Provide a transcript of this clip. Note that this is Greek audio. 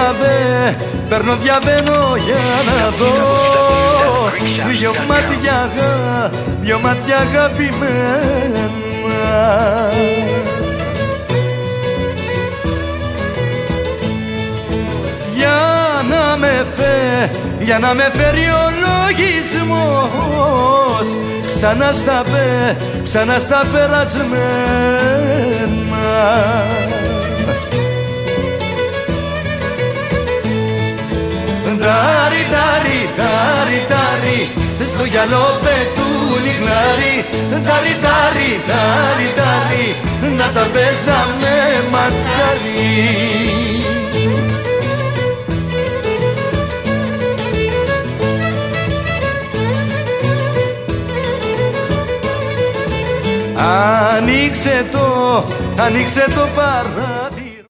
σταβέ, παίρνω διαβαίνω για να δω δυο μάτια αγαπημένα. Για να με φέρει ο λογισμός ξανά στα περασμένα. Τάρι, τάρι, τάρι, τάρι, στο γυαλό πετούν οι γλάρι. Τάρι, τάρι, τάρι, τάρι, να τα παίζαμε μακάρι. Ανοίξε το παράδεισο.